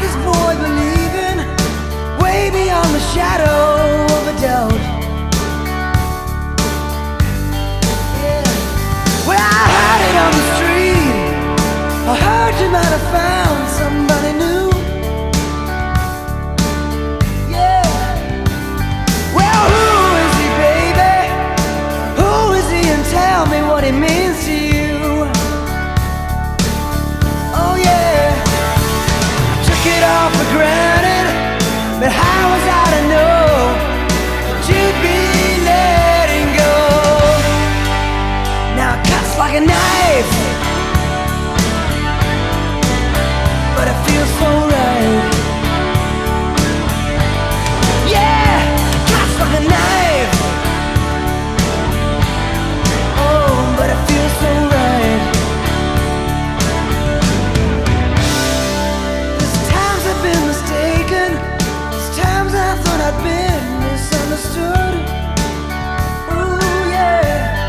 this boy believing way beyond the shadow of a doubt. Yeah. Well, I heard it on the street. I heard you might have found somebody new. Yeah. Well, who is he, baby? Who is he, and tell me what he means to you. Oh yeah. Took it all for granted, but how was I to know that you'd be letting go? Now it cuts like a knife, but it feels so right. Yeah, it cuts like a knife. Oh, but it feels so right. There's times I've been mistaken. There's times I thought I'd been misunderstood. Ooh, yeah.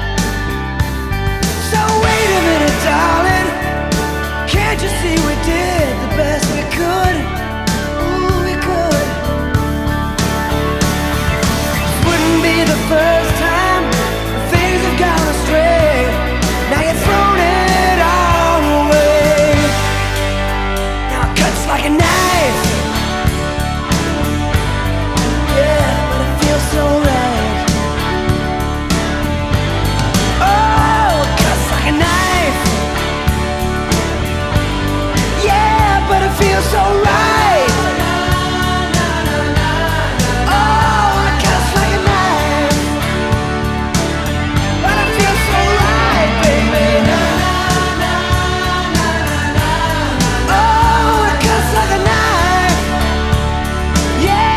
So wait a minute, darling. Can't you see we did the best we could? Ooh, we could. This wouldn't be the first time things have gone astray. Now you've thrown it all away. Now it cuts like a knife. Yeah, but it feels so right. Oh, it cuts like a knife. Yeah, but it feels so right. Oh, it cuts like a knife, but it feels so right, baby. Oh, it cuts like a knife. Yeah.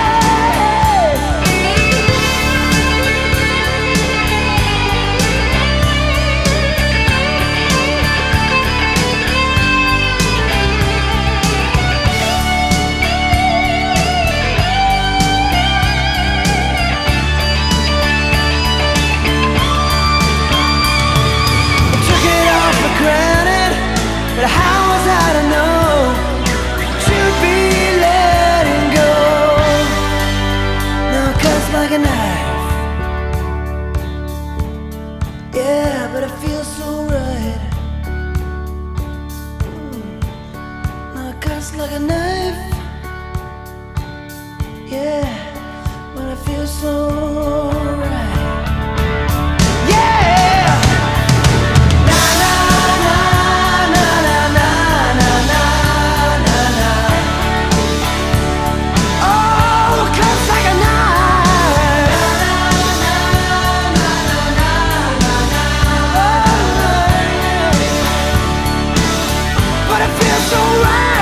Took it all for granted, but how was I to know you'd be letting go? Now it cuts like a knife. Yeah, but it feels so right. Now it cuts like a knife. Yeah, but it feels so right. Yeah. Na na na na na na na na na na. Oh, it cuts like a knife. Oh, but it feels so right.